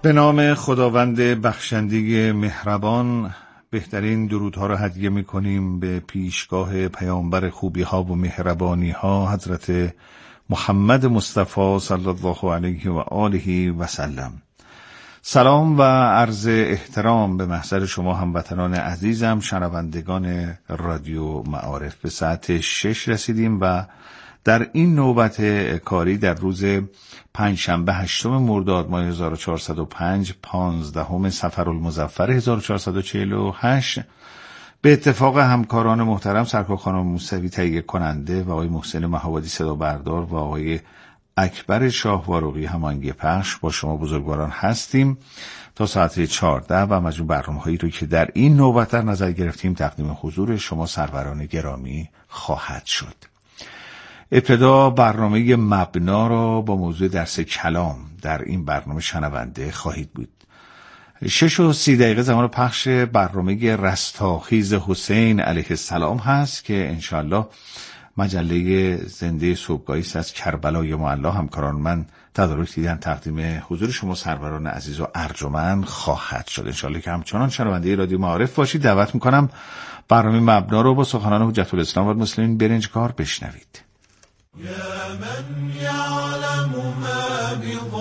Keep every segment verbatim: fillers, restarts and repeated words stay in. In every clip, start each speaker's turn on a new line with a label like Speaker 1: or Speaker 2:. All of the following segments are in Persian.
Speaker 1: به نام خداوند بخشنده مهربان، بهترین درودها را هدیه می کنیم به پیشگاه پیامبر خوبی ها و مهربانی ها حضرت محمد مصطفی صلی الله علیه و آله و سلم. سلام و عرض احترام به محضر شما هموطنان عزیزم، شنوندگان رادیو معارف. به ساعت شش رسیدیم و در این نوبت کاری در روز پنجشنبه هشتم مرداد ماه هزار و چهارصد و پنج، پانزدهم صفرالمظفر هزار و چهارصد و چهل و هشت به اتفاق همکاران محترم سرکار خانم موسوی تهیه کننده و آقای محسن مهابادی صدا بردار و آقای اکبر شاهوارقی هماهنگی پخش با شما بزرگواران هستیم تا ساعت چهارده و مجموع برنامه‌هایی رو که در این نوبت در نظر گرفتیم تقدیم حضور شما سروران گرامی خواهد شد. ابتدا برنامه مبنا را با موضوع درس کلام در این برنامه شنونده خواهید بود. شش و سی دقیقه زمان پخش برنامه رستاخیز حسین علیه السلام هست که انشاءالله مجله زنده صبحگاهی است از کربلای معلا. همکاران من تدارک دیدن تقدیم حضور شما سروران عزیز و ارجمند خواهد شد. انشاءالله که همچنان شنونده رادیو معارف باشید. دعوت میکنم برنامه مبنا رو با سخنان حجت الاسلام و المسلمین برنجکار بشنوید.
Speaker 2: يا من يعلم ما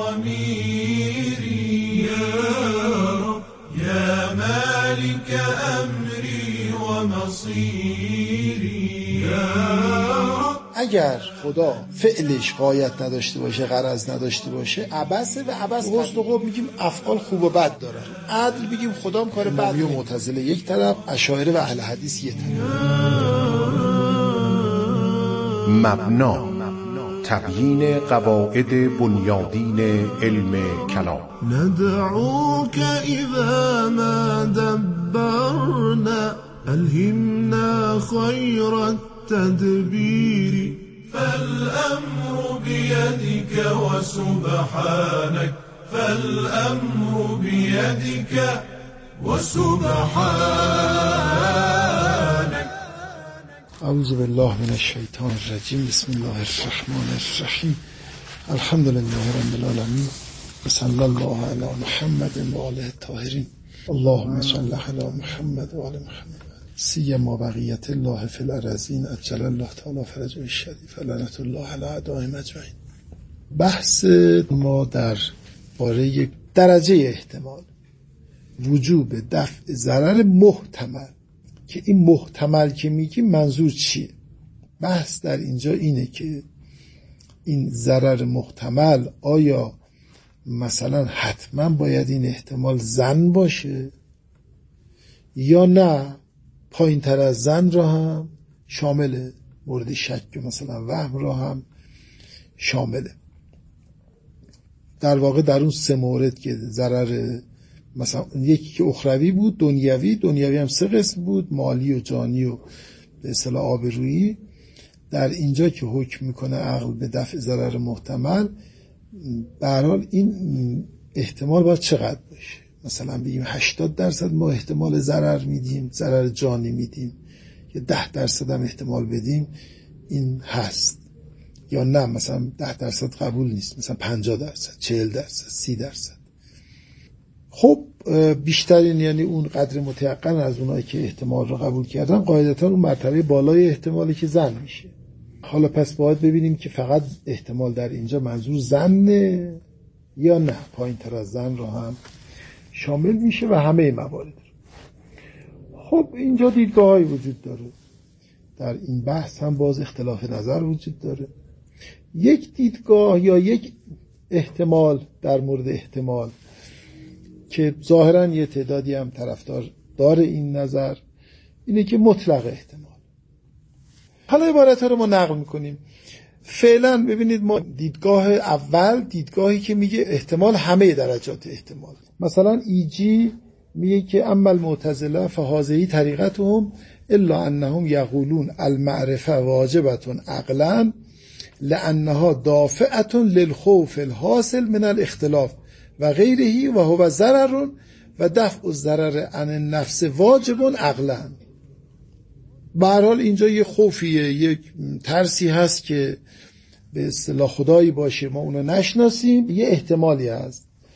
Speaker 2: بضميري يا رب يا مالك أمري ومصيري يا رب.
Speaker 3: اگر خدا فعلش غایت نداشته باشه، غرض نداشته باشه، عبثه و عبث قصد میگیم افعال خوب و بد دارن. عدل بگیم خدا هم کار بد و معتزله یک طرف، اشاعره و اهل حدیث یک طرف.
Speaker 4: مبنا، تبیین قواعد بنیادین علم کلام.
Speaker 2: ندعوك اذا ما دبرنا الهمنا خير التدبير فالامر بيدك وسبحانك فالامر بيدك وسبحانك.
Speaker 3: اعوذ بالله من الشیطان الرجیم. بسم الله الرحمن الرحیم. الحمد لله رب العالمین و صلی الله علی محمد و آله الطاهرین. اللهم صل علی محمد و آل محمد سیما بقیت الله فی الارضین عجل الله تعالی فرجه الشریف لعنت الله علی اعدائهم اجمعین. بحث ما در باره درجه احتمال وجوب دفع ضرر محتمل، که این محتمل که میگیم منظور چیه؟ بحث در اینجا اینه که این ضرر محتمل آیا مثلا حتما باید این احتمال زن باشه یا نه پایین تر از زن را هم شامله، مورد شک مثلا وهم را هم شامله. در واقع در اون سه مورد که ضرر مثلا یکی که اخروی بود، دنیوی دنیوی هم سه قسم بود، مالی و جانی و به اصطلاح آبرویی. در اینجا که حکم میکنه عقل به دفع ضرر محتمل، به هر حال این احتمال باید چقدر باشه؟ مثلا بگیم هشتاد درصد ما احتمال ضرر میدیم، ضرر جانی میدیم، یا ده درصد هم احتمال بدیم این هست، یا نه مثلا ده درصد قبول نیست، مثلا پنجاه درصد، چهل درصد، سی درصد. خب بیشترین یعنی اون قدر متیقن از اونایی که احتمال رو قبول کردن قاعدتاً اون مرتبه بالای احتمالی که زن میشه. حالا پس باید ببینیم که فقط احتمال در اینجا منظور زنه یا نه پایین تر از زن رو هم شامل میشه و همه موارد. خب اینجا دیدگاه‌هایی وجود داره، در این بحث هم باز اختلاف نظر وجود داره. یک دیدگاه یا یک احتمال در مورد احتمال که ظاهراً یه تعدادی هم طرفدار داره این نظر، اینه که مطلق احتمال. حالا عبارتها رو ما نقل میکنیم. فعلا ببینید ما دیدگاه اول دیدگاهی که میگه احتمال همه درجات احتمال. مثلا ایجی میگه که اما المعتزله فهذه طریقتهم الا انهم یقولون المعرفه واجبتون عقلا لانها دافعه للخوف الحاصل من الاختلاف و غیرهی و هو ضرر و دفع الضرر عن النفس واجب عقلا. به هر حال اینجا یه خوفیه، یک ترسی هست که به اصطلاح خدایی باشه ما اونو نشناسیم، یه احتمالی هست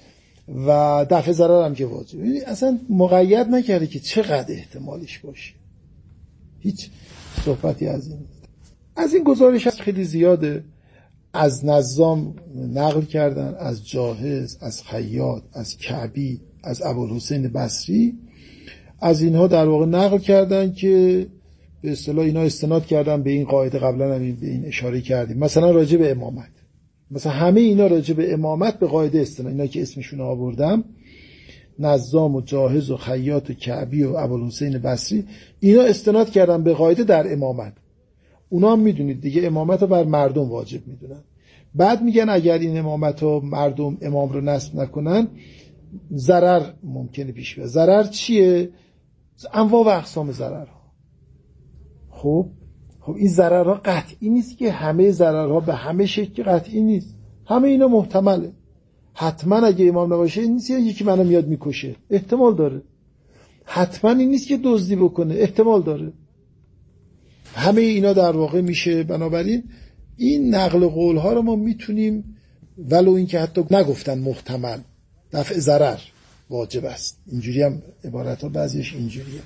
Speaker 3: و دفع ضرر هم که واجب. یعنی اصلا مقید نکرده که چقدر احتمالش باشه. هیچ صحبتی از این از این گزارش هست خیلی زیاده. از نظام نقل کردن، از جاهز، از خیاط، از کعبی، از ابوالحسین بصری، از اینها در واقع نقل کردن که به اصطلاح اینا استناد کردن به این قاعده. قبلا هم به این اشاره کردیم، مثلا راجع به امامت، مثلا همه اینا راجع به امامت به قاعده استناد، اینا که اسمشون آوردم، نظام و جاهز و خیاط و کعبی و ابوالحسین بصری، اینا استناد کردن به قاعده در امامت. اونا هم میدونید دیگه امامت رو بر مردم واجب میدونن. بعد میگن اگر این امامت رو مردم امام رو نصب نکنن ضرر ممکنه پیش بیاد. ضرر چیه؟ انواع و اقسام ضررها. خب خب این ضررها قطعی نیست که همه ضررها به همه شکل قطعی نیست، همه اینا محتمله. حتما اگه امام نباشه این نیست یکی منو میاد میکشه، احتمال داره. حتما این نیست که دزدی بکنه، احتمال داره. همه اینا در واقع میشه. بنابراین این نقل قول ها رو ما میتونیم، ولو این که حتی نگفتن محتمل، دفع ضرر واجب است، اینجوری هم عبارت ها بعضیش اینجوریه.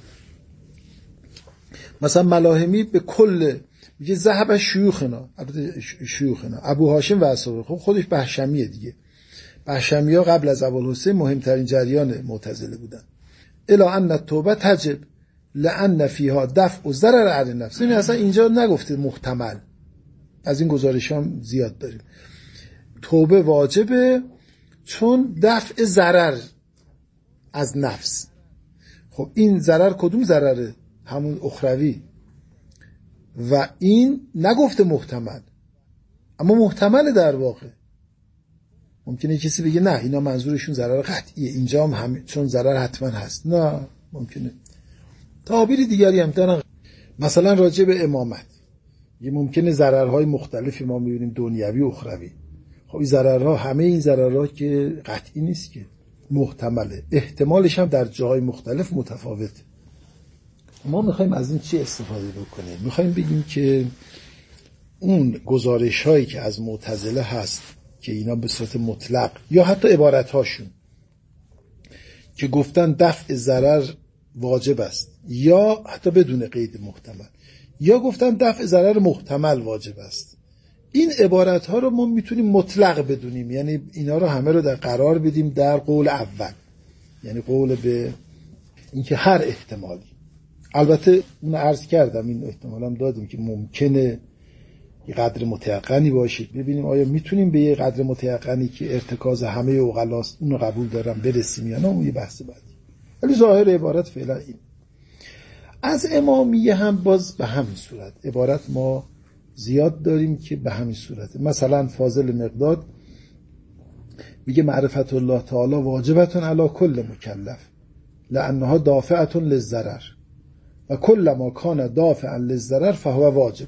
Speaker 3: مثلا ملاحمی به کل میگه ذهب شیوخنا، البته شیوخنا ابو هاشم و اصحابه، خب خودش بهشمیه دیگه. بهشمی ها قبل از ابوالحسین مهمترین جریان معتزله بودن. الا ان التوبه تجب لان فیها دفع ضرر علی النفس. این اصلا اینجا نگفته محتمل، از این گزارش هم زیاد داریم. توبه واجبه چون دفع ضرر از نفس. خب این ضرر کدوم ضرره؟ همون اخروی. و این نگفته محتمل، اما محتمل در واقع. ممکنه کسی بگه نه اینا منظورشون ضرر قطعیه، اینجا هم, هم چون ضرر حتما هست. نه، ممکنه تعابیر دیگری هم دارن. مثلا راجع به امامت یه ممکنه ضررهای مختلفی ما میبینیم، دنیوی و اخروی. خب این ضررها، همه این ضررها که قطعی نیست، که محتمله، احتمالش هم در جاهای مختلف متفاوته. ما میخوایم از این چی استفاده بکنیم؟ میخوایم بگیم که اون گزارش هایی که از معتزله هست که اینا به صورت مطلق یا حتی عبارت هاشون که گفتن دفع ضرر واجب است یا حتی بدون قید محتمل، یا گفتن دفع ضرر محتمل واجب است، این عبارت ها رو ما میتونیم مطلق بدونیم، یعنی اینا رو همه رو در قرار بدیم در قول اول، یعنی قول به اینکه هر احتمالی. البته اون عرض کردم، این احتمال هم دادیم که ممکنه یه قدر متیقنی باشید. ببینیم آیا میتونیم به یه قدر متیقنی که ارتکاز همه عقلاست اون رو قبول دارم برسیم یا نه، اون یه بحث بعدی. ولی ظاهر عبارت فعلا این. از امامیه هم باز به همین صورت عبارت ما زیاد داریم که به همین صورت. مثلا فاضل مقداد میگه معرفت الله تعالی واجبتون علی کل مکلف لانها دافعتون للضرر و کل ما کان دافعا للضرر فهو واجب.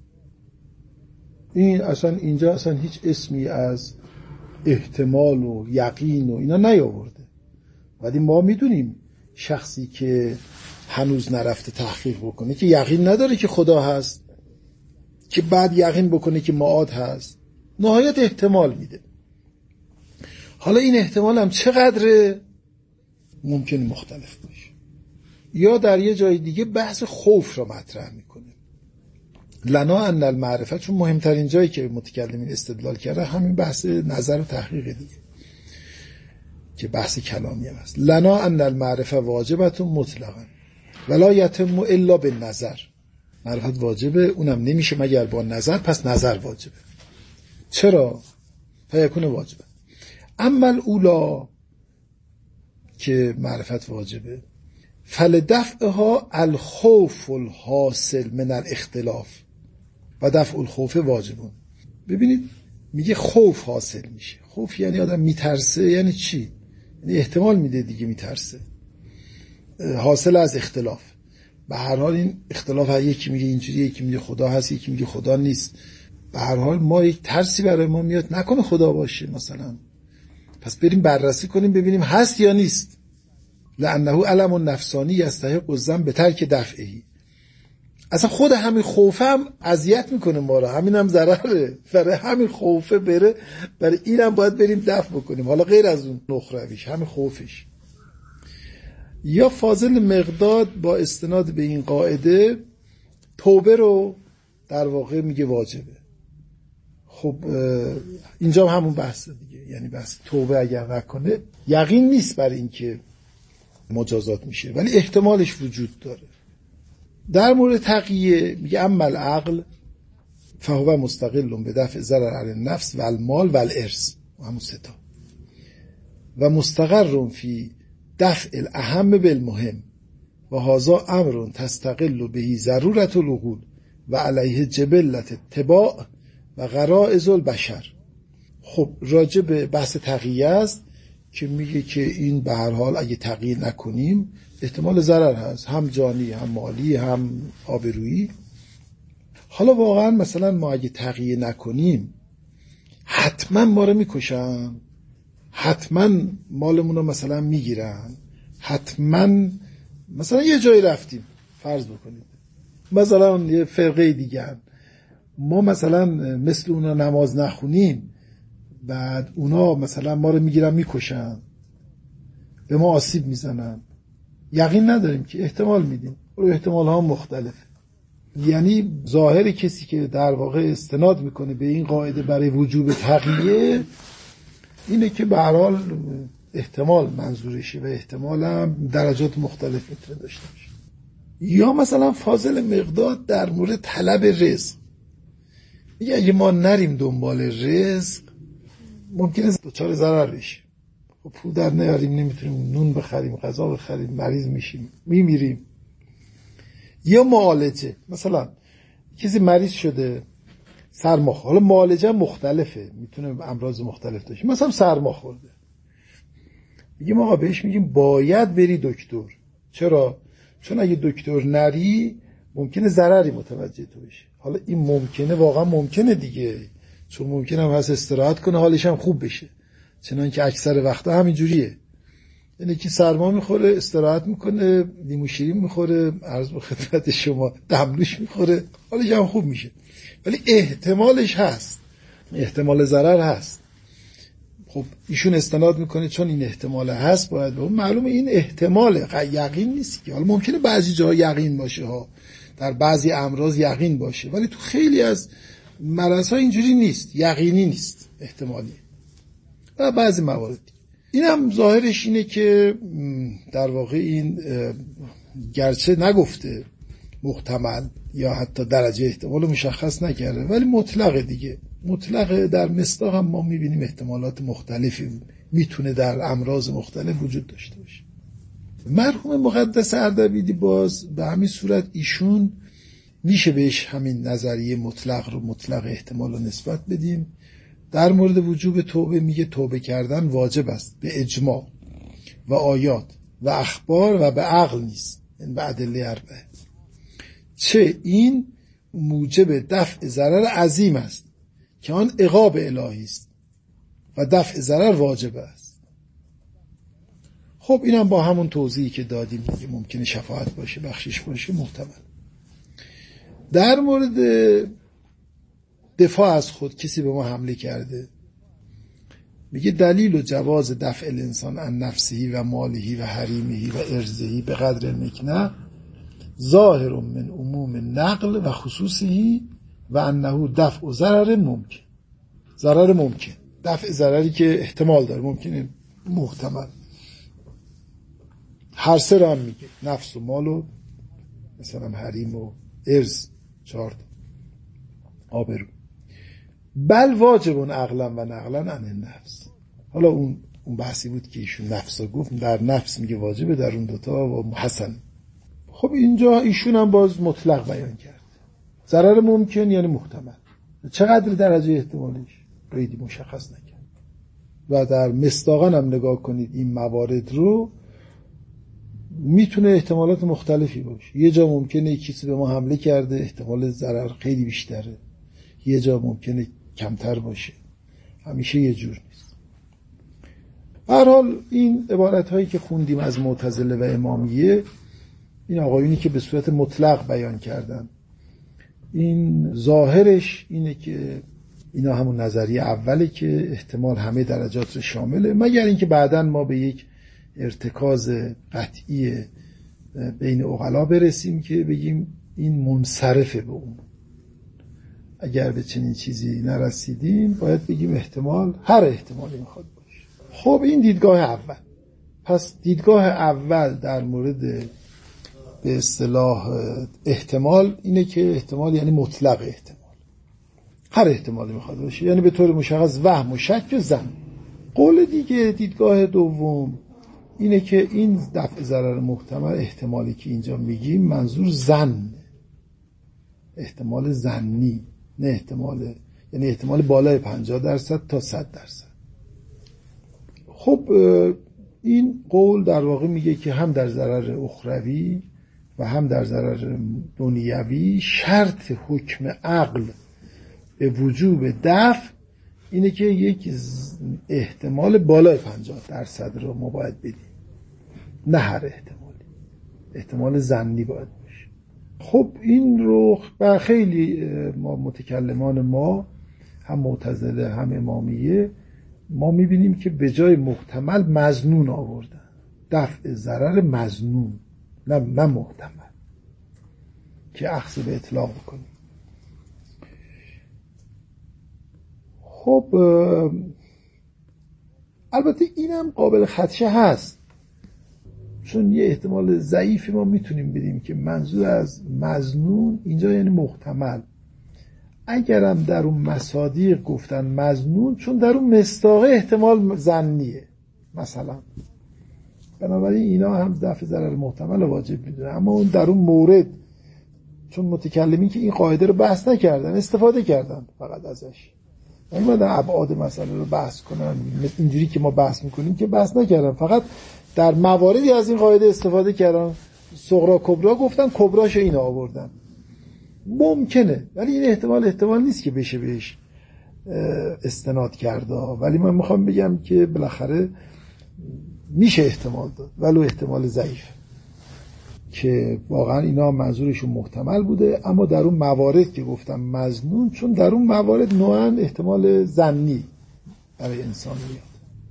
Speaker 3: این اصلا اینجا اصلا هیچ اسمی از احتمال و یقین و اینا نیاورده. ولی ما میدونیم شخصی که هنوز نرفته تحقیق بکنه، که یقین نداره که خدا هست، که بعد یقین بکنه که معاد هست، نهایت احتمال میده. حالا این احتمال هم چقدره ممکنه مختلف باشه. یا در یه جای دیگه بحث خوف را مطرح میکنه. لنا ان المعرفت، چون مهمترین جایی که متکلمین استدلال کرده همین بحث نظر و تحقیق دیگه که بحث کلامی هم هست. لنا ان المعرفه واجبت مطلقا ولا یتم الا بالنظر. معرفت واجبه، اونم نمیشه مگر با نظر، پس نظر واجبه. چرا؟ فیکون واجبه. اما الاولا که معرفت واجبه، فلدفعها الخوف الحاصل من الاختلاف و دفع الخوف واجبون. ببینید میگه خوف حاصل میشه. خوف یعنی آدم میترسه. یعنی چی؟ یعنی احتمال میده دیگه میترسه. حاصل از اختلاف. به هر حال این اختلاف، یکی میگه اینجوری، یکی میگه خدا هست، یکی میگه خدا نیست. به هر حال ما یک ترسی برای ما میاد، نکنه خدا باشه مثلا، پس بریم بررسی کنیم ببینیم هست یا نیست. لانه علم نفسانی یستحق الذم بترک دفعه. اصلا خود همین خوفه هم اذیت میکنه ما رو، همین هم ضرره، برای همین خوفه بره، برای این هم باید بریم دفع بکنیم، حالا غیر از اون نخرویش، همین خوفش. یا فاضل مقداد با استناد به این قاعده توبه رو در واقع میگه واجبه. خب اینجا همون بحث دیگه، یعنی بحث توبه اگر نکنه یقین نیست برای اینکه مجازات میشه، ولی احتمالش وجود داره. در مورد تقیه میگه اما العقل فهو مستقل به دفع ضرر علی النفس و المال و الارث، همون ستا، و مستقر فی دفع الاهم بالمهم و هذا امر تستقل به ضرورت العقول و علیه جبلت الطباع و غرائز البشر. خب راجع به بحث تقیه است که میگه که این به هر حال اگه تقیه نکنیم احتمال ضرر هست، هم جانی هم مالی هم آبرویی. حالا واقعا مثلا ما اگه تقیه نکنیم حتما ما رو میکشن، حتما مالمون رو مثلا میگیرن، حتما مثلا یه جایی رفتیم فرض بکنید مثلا یه فرقه دیگه هم. ما مثلا مثل اونا نماز نخونیم، بعد اونا مثلا ما رو میگیرن میکشن، به ما آسیب میزنن، یقین نداریم که احتمال میدیم، و احتمال ها مختلف. یعنی ظاهر کسی که در واقع استناد میکنه به این قاعده برای وجوب تقیه اینه که به هر حال احتمال منظورشه و احتمال هم درجات مختلف میتونه داشته باشه. یا مثلا فاضل مقداد در مورد طلب رزق میگه اگه ما نریم دنبال رزق ممکنه دچار ضرر بشیم. خب پول در نیاریم، نمیتونیم نون بخریم، غذا بخریم، مریض میشیم، میمیریم. یا معالجه، مثلا کسی مریض شده سرما، حالا معالجه مختلفه، میتونه امراض مختلف داشته، مثلا سرما خورده، میگیم آقا بهش میگیم باید بری دکتر. چرا؟ چون اگه دکتر نری ممکنه ضرری متوجه تو بشه. حالا این ممکنه واقعا ممکنه دیگه، چون ممکنه هم هست استراحت کنه حالش هم خوب بشه، چنان که اکثر وقتا همین جوریه. یعنی که سرما میخوره استراحت میکنه، لیمو شیرین میخوره، عرض به خدمت شما دمنوش میخوره، حالش هم خوب میشه. ولی احتمالش هست، احتمال ضرر هست. خب ایشون استناد میکنه چون این احتمال هست باید به اون معلومه این احتماله، یقین نیست که. حالا ممکنه بعضی جاها یقین باشه ها، در بعضی امراض یقین باشه، ولی تو خیلی از مرض ها اینجوری نیست، یقینی نیست، احتمالیه. و بعضی موارد این هم ظاهرش اینه که در واقع این گرچه نگفته محتمل یا حتی درجه احتمال مشخص نکرده، ولی مطلقه دیگه، مطلقه. در مصداق هم ما میبینیم احتمالات مختلفی میتونه در امراض مختلف وجود داشته باشه. مرحوم مقدس اردبیلی باز به همین صورت ایشون میشه بهش همین نظریه مطلق رو مطلق احتمال رو نسبت بدیم. در مورد وجوب توبه میگه توبه کردن واجب است به اجماع و آیات و اخبار و به عقل نیست، این به ادله اربعه، چه این موجب دفع ضرر عظیم است که آن عقاب الهی است و دفع ضرر واجب است. خب اینم با همون توضیحی که دادیم میگه ممکنه شفاعت باشه، بخشش باشه، محتمل. در مورد دفاع از خود، کسی به ما حمله کرده، میگه دلیل و جواز دفع الانسان عن نفسه و ماله و حریمه و ارزه به قدر المکنه ظاهر من عموم نقل و خصوصه و انه دفع ضرر ممکن. ضرر ممکن، دفع ضرری که احتمال داره، ممکنه، محتمل. هر سه را هم میگه، نفس و مال و مثلا حریم و ارز، چهار آبرو. بل واجب عقلا و نقلا عن النفس. حالا اون اون بحثی بود که ایشون نفسا گفت، در نفس میگه واجبه، در اون دوتا و حسن. خب اینجا ایشون هم باز مطلق بیان کرد، ضرر ممکن یعنی محتمل. چقدر درجه احتمالش قیدی مشخص نکرد. و در مصداقان هم نگاه کنید این موارد رو، میتونه احتمالات مختلفی باشه. یه جا ممکنه کسی به ما حمله کرده، احتمال ضرر خیلی بیشتره، یه جا ممکنه کمتر باشه، همیشه یه جور نیست. به هر حال این عبارت هایی که خوندیم از معتزله و امامیه، این آقایونی که به صورت مطلق بیان کردن این ظاهرش اینه که اینا همون نظریه اوله که احتمال همه درجات رو شامله، مگر اینکه بعداً ما به یک ارتکاز قطعی بین عقلا برسیم که بگیم این منصرفه به اون. اگر به چنین چیزی نرسیدیم باید بگیم احتمال هر احتمالی میخواد باشه. خب این دیدگاه اول. پس دیدگاه اول در مورد به اصطلاح احتمال اینه که احتمال یعنی مطلق احتمال، هر احتمالی میخواد باشه، یعنی به طور مشخص وهم و شک و ظن. قول دیگه دیدگاه دوم اینه که این دفع ضرر محتمل احتمالی که اینجا میگیم منظور ظن، احتمال ظنی، نه احتمال، یعنی احتمال بالای پنجاه درصد تا صد درصد. خب این قول در واقع میگه که هم در ضرر اخروی و هم در ضرر دنیوی شرط حکم عقل به وجوب دفع اینه که یک احتمال بالای پنجاه درصد رو ما باید بدیم، نه هر احتمالی، احتمال ظنی باید باشه. خب این رو و خیلی ما متکلمان ما هم معتزله هم امامیه ما میبینیم که به جای محتمل مظنون آوردن، دفع ضرر مظنون، نه نه محتمل، که اخذ به اطلاق بکنیم. خب البته اینم قابل خدشه هست، چون یه احتمال ضعیفی ما میتونیم بدیم که منظور از مظنون اینجا یعنی محتمل. اگرم در اون مصادیق گفتن مظنون، چون در اون مصداق احتمال ظنیه مثلا، بنابراین اینا هم دفع ضرر محتمل واجب میدونن. اما اون در اون مورد چون متکلمین که این قاعده رو بحث نکردن، استفاده کردن فقط ازش، نمیدن ابعاد مسئله رو بحث کنن اینجوری که ما بحث میکنیم که بحث نکردن، فقط در مواردی از این قاعده استفاده کردن، صغرا کبرا گفتن، کبراش اینا آوردن. ممکنه، ولی این احتمال احتمال نیست که بشه بهش استناد کرده. ولی من میخوام بگم که بالاخره میشه احتمال داد، ولو احتمال ضعیف، که واقعا اینا منظورشون محتمل بوده، اما در اون موارد که گفتم مظنون، چون در اون موارد نوعا احتمال ظنی برای انسان میاد.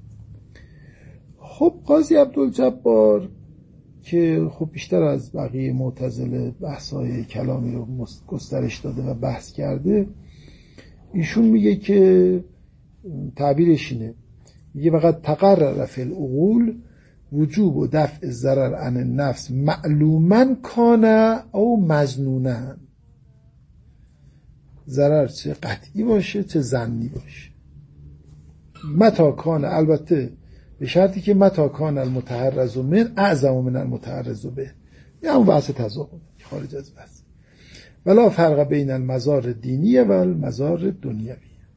Speaker 3: خب قاضی عبدالجبار که خب بیشتر از بقیه معتزله بحث‌های کلامی رو گسترش داده و بحث کرده، ایشون میگه که تعبیرش اینه، میگه وقت تقرر فی العقول وجوب و دفع ضرر عن النفس معلوما کان او مظنونا. ضرر چه قطعی باشه چه ظنی باشه. متا کان، البته به شرطی که متا کان المتحرز من اعظم من المتحرز به، یه همون بحث تضامن خارج از بحث. ولا فرق بین المزار دینی و المزار دنیوی.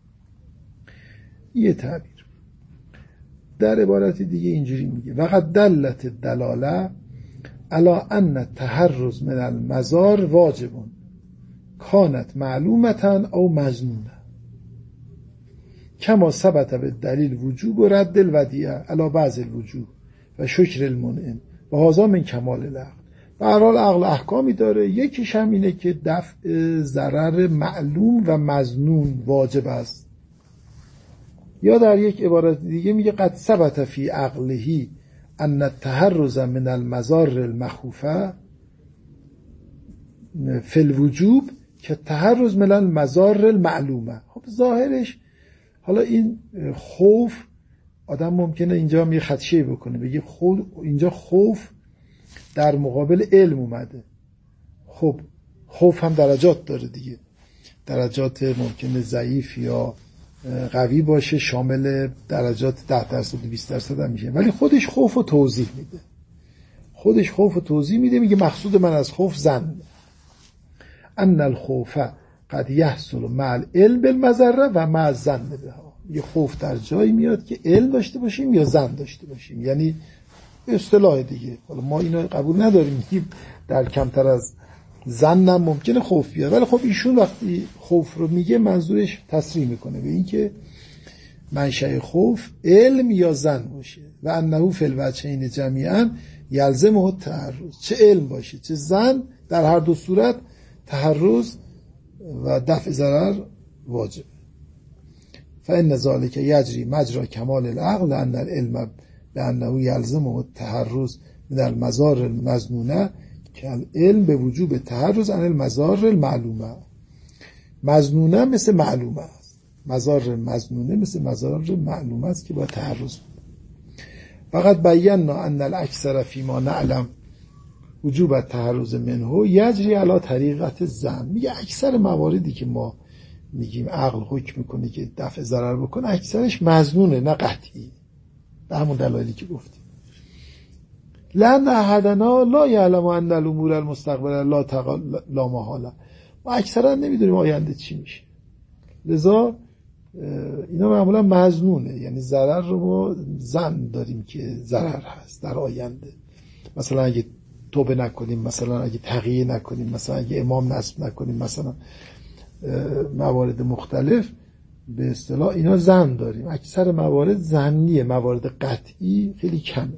Speaker 3: یه تعبیر. در عبارت دیگه اینجوری میگه وقد دلت الدلاله علی ان التحرز من المزار واجب کانت معلومتا او مظنونه کما ثبت به دلیل وجوب و رد الودیعه علی بعض الوجوب و شکر المنعم و هذا من کمال العقل. به هر حال عقل احکامی داره، یکیش هم اینه که دفع ضرر معلوم و مظنون واجب است. یا در یک عبارت دیگه میگه قد ثبت فی عقله ان التحرز من المزار المخوفه فی الوجوب که تحرز من المزار المعلومه. خب ظاهرش حالا این خوف آدم ممکنه اینجا هم یه خدشه بکنه، بگه خود اینجا خوف در مقابل علم اومده. خب خوف هم درجات داره دیگه، درجات ممکنه ضعیف یا قوی باشه، شامل درجات ده درصد و بیست درصد هم میشه، ولی خودش خوف رو توضیح میده، خودش خوف رو توضیح میده، میگه مقصود من از خوف ظن ان الخوف قد یحصل مع العلم بالمضره و مع الظن بها. یه خوف در جایی میاد که علم داشته باشیم یا ظن داشته باشیم، یعنی اصطلاح دیگه. حالا ما اینو قبول نداریم، میگیم در کمتر از ظن هم ممکنه خوف بیاد، ولی خب ایشون وقتی خوف رو میگه منظورش تصریح میکنه به این که منشأ خوف علم یا ظن باشه و انه فی الوجهین جمیعا یلزمه التحرز، چه علم باشه چه ظن، در هر دو صورت تحرز و دفع ضرر واجب. فإن ذلك یجری مجرى کمال العقل لأن العلم لأنه یلزمه التحرز من المضار المظنونه که العلم به وجوب تحرز عن المضار المعلومه. مظنونه مثل معلومه است، مضار مظنونه مثل مضار معلومه است که با تحرز. فقط بینا ان الاکثر فیما نعلم وجوب التحرز منه یجری علی طریقت ظن. میگه اکثر مواردی که ما میگیم عقل حکم میکنه که دفع ضرر بکنه اکثرش مظنونه نه قطعی، به همون دلایلی که گفتیم. لأن احدنا لا یعلم ان الامور المستقبله لا تقال لا محاله. ما اکثرا نمیدونیم آینده چی میشه، لذا اینا معمولا مظنونه، یعنی ضرر رو ما ظن داریم که ضرر هست در آینده. مثلا اگه توبه نکنیم، مثلا اگه تقیه نکنیم، مثلا اگه امام نصب نکنیم، مثلا موارد مختلف به اصطلاح اینا ظن داریم. اکثر موارد ظنیه، موارد قطعی خیلی کمه.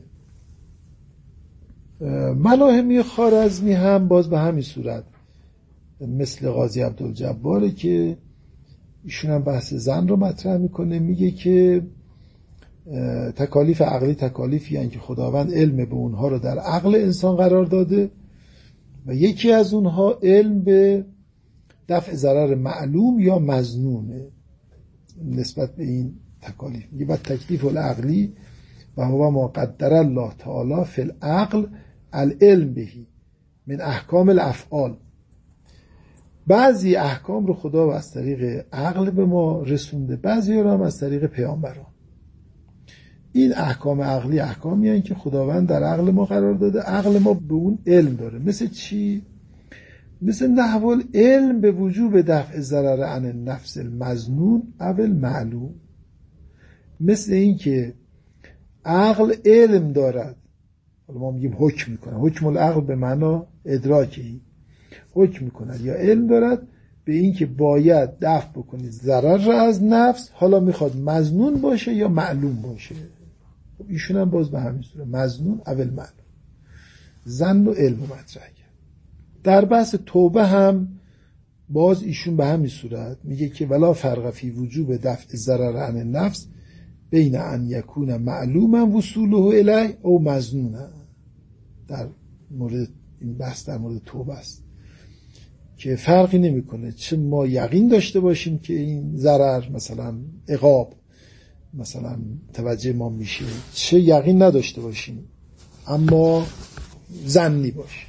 Speaker 3: ملاحمی خوارزمی هم باز به همین صورت مثل قاضی عبدالجباره که ایشون هم بحث ظن رو مطرح میکنه. میگه که تکالیف عقلی تکالیفی هستند که خداوند علم به اونها رو در عقل انسان قرار داده و یکی از اونها علم به دفع ضرر معلوم یا مظنونه نسبت به این تکالیف. میگه بعد تکلیف العقلی و هو ما قدر الله تعالی فی العقل العلم بهی من احکام الافعال. بعضی احکام رو خدا از طریق عقل به ما رسونده، بعضی رو هم از طریق پیامبران. این احکام عقلی احکامی هستند که خداوند در عقل ما قرار داده، عقل ما به اون علم داره. مثل چی؟ مثل نحو العلم به وجوب دفع ضرر عن النفس المظنون اول معلوم. مثل این که عقل علم دارد، حالا ما میگیم حکم میکنه، حکم العقل به معنا ادراکی، حکم میکنه یا علم دارد به این که باید دفع بکنید ضرر را از نفس، حالا میخواد مظنون باشه یا معلوم باشه. ایشون هم باز به همین صورت مظنون اول معلوم، ظن و علم مطرح کرد. در بحث توبه هم باز ایشون به همین صورت میگه که ولا فرق فی وجوب دفع ضرر عن النفس بین ان یکون معلوما وصوله الیه او مظنونا. در مورد این بحث در مورد توبه است که فرقی نمیکنه چه ما یقین داشته باشیم که این ضرر مثلا عقاب مثلا توجه ما میشه، چه یقین نداشته باشیم اما ظنی باشه.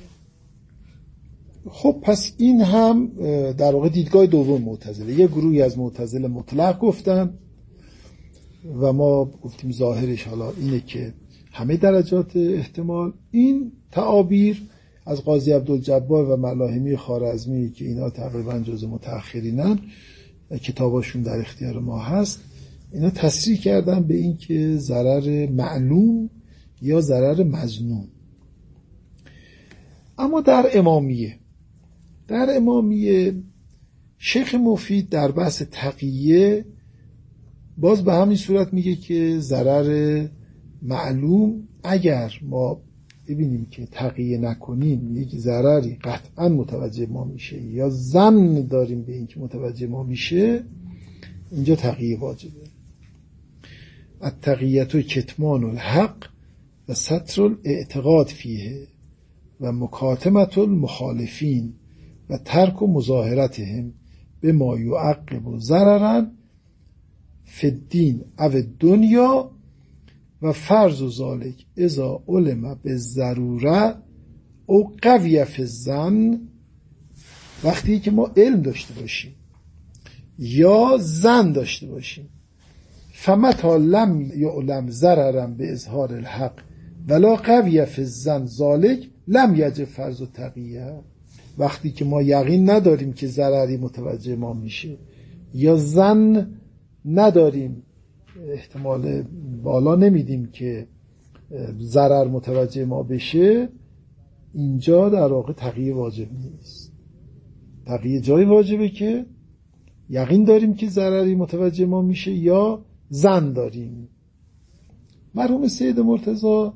Speaker 3: خب پس این هم در واقع دیدگاه دوم معتزله. یه گروهی از معتزله مطلق گفتن و ما گفتیم ظاهرش حالا اینه که همه درجات احتمال. این تعابیر از قاضی عبدالجبار و ملاحمی خوارزمی که اینا تقریبا جز متأخرینن، کتاباشون در اختیار ما هست، اینا تصریح کردن به این که ضرر معلوم یا ضرر مظنون. اما در امامیه در امامیه شیخ مفید در بحث تقیه باز به همین صورت میگه که ضرر معلوم اگر ما ببینیم که تقیه نکنیم یک ضرری قطعا متوجه ما میشه یا ظن داریم به این که متوجه ما میشه، اینجا تقیه واجبه. التقیه کتمان الحق و ستر الاعتقاد فیه و مکاتمت المخالفین و ترک و مظاهرتهم به ما یعقب ضررا فی الدین او دنیا و فرض و ذالک اذا علم به ضروره او قوی فی الظن. وقتی که ما علم داشته باشیم یا ظن داشته باشیم، فمتا لم یعلم ضررا به اظهار الحق ولا قوی فی الظن ذالک لم یجب فرض و تقیه. وقتی که ما یقین نداریم که ضرری متوجه ما میشه یا ظن نداریم، احتمال بالا نمیدیم که ضرر متوجه ما بشه، اینجا در واقع تقیه واجب نیست. تقیه جای واجبه که یقین داریم که ضرری متوجه ما میشه یا ظن داریم. مرحوم سید مرتضی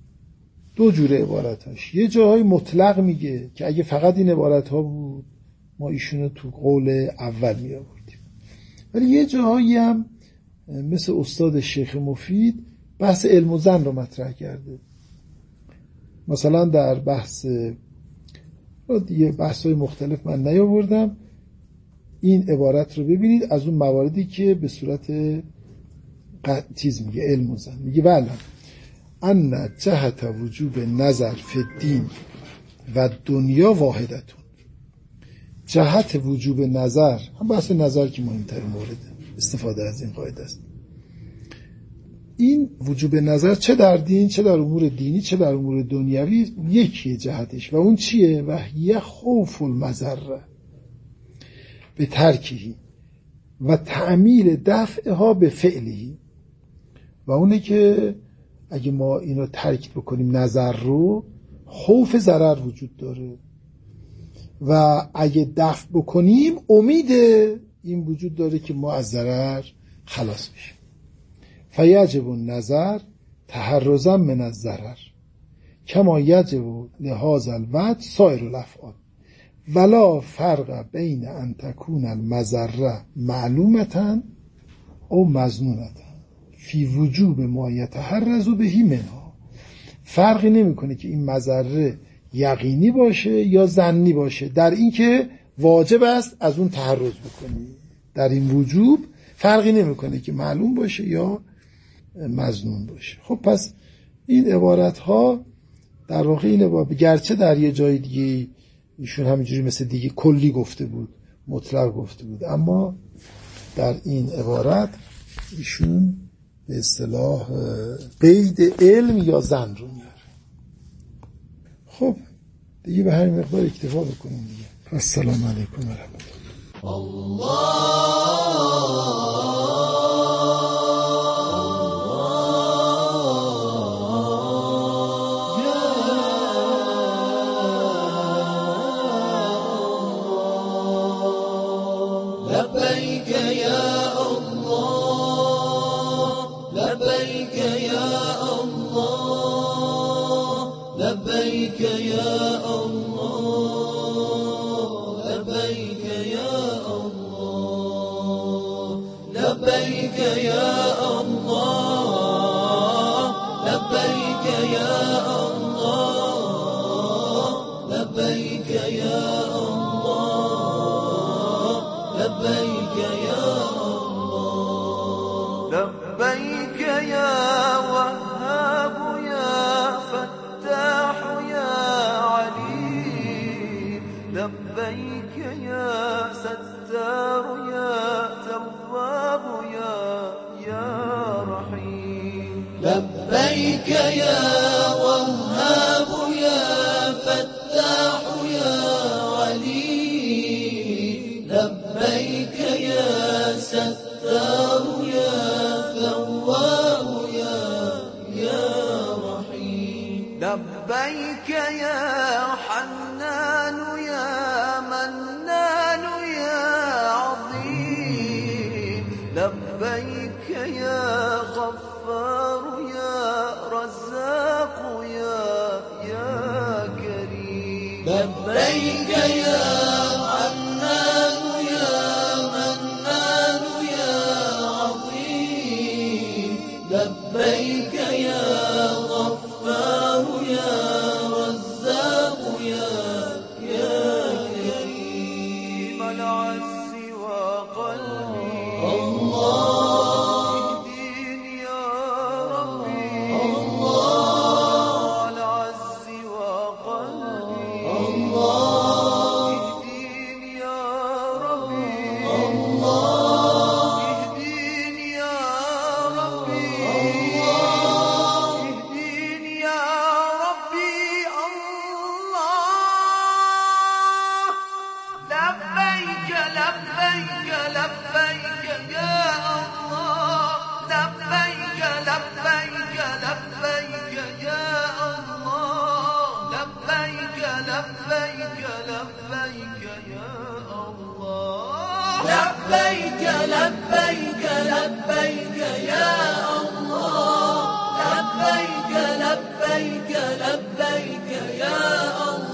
Speaker 3: دو جوره عبارتاش، یه جاهای مطلق میگه که اگه فقط این عبارت ها بود ما ایشونو تو قول اول می آوردیم. ولی یه جاهایی هم مثل استاد شیخ مفید بحث علم و زن رو مطرح کرده. مثلا در بحث دیگه بحث‌های مختلف من نیاوردم، این عبارت رو ببینید از اون مواردی که به صورت چیز میگه علم و زن میگه ولی ان جهت وجوب نظر فی الدین و دنیا واحدتون. جهت وجوب نظر، هم بحث نظر که مهمترین مورد استفاده از این قاعده است، این وجوب نظر چه در دین چه در امور دینی چه در امور دنیوی یکیه جهتش، و اون چیه؟ و هی خوف المضره به ترکهی و تعمیل دفعها به فعلی، و اونه که اگه ما اینو ترک بکنیم نظر رو، خوف ضرر وجود داره، و اگه دفع بکنیم امید این وجود داره که ما از ضرر خلاص بشیم. فیجب النظر تحرزا من الضرر کما یجب لهذا الوجه سایر الافعال ولا فرق بین ان تکون المضره معلومة او مظنونة فی وجوب ما یتحرز بهی منها. فرقی نمیکنه که این مضره یقینی باشه یا ظنی باشه در این که واجب است از اون تحرز بکنی. در این وجوب فرقی نمیکنه که معلوم باشه یا مظنون باشه. خب پس این عبارت ها در واقع این عبارت گرچه در یه جای دیگه ایشون همینجوری مثل دیگه کلی گفته بود، مطلق گفته بود، اما در این عبارت ایشون به اصطلاح قید علم یا ظن رو میاره. خب دیگه به همین مقدار اکتفا بکنیم دیگه. السلام علیکم و رحمت الله.
Speaker 2: لبيك يا الله لبيك يا الله لبيك يا الله لبيك يا الله لبيك يا الله لبيك يا الله لبيك يا لبيك يا الله لبيك يا وهاب يا فتاح يا عليم لبيك يا ستار يا تواب يا يا رحيم لبيك يا وهاب يا فتاح يا عليم لبيك يا ستار يا تواب يا يا رحيم لبيك يا حنان يا منان يا عظيم لبيك يا غفار يا رزاق يا يا كريم لبيك يا حنان لبيك يا غفار يا رزاق يا يا كريم العز وقلبي الله اهديني يا ربي الله العز وقلبي الله اهديني يا ربي الله اهديني يا ربي لبيك لبيك لبيك يا الله لبيك لبيك لبيك يا الله لبيك لبيك لبيك يا الله لبيك لبيك لبيك يا الله لبيك لبيك لبيك يا الله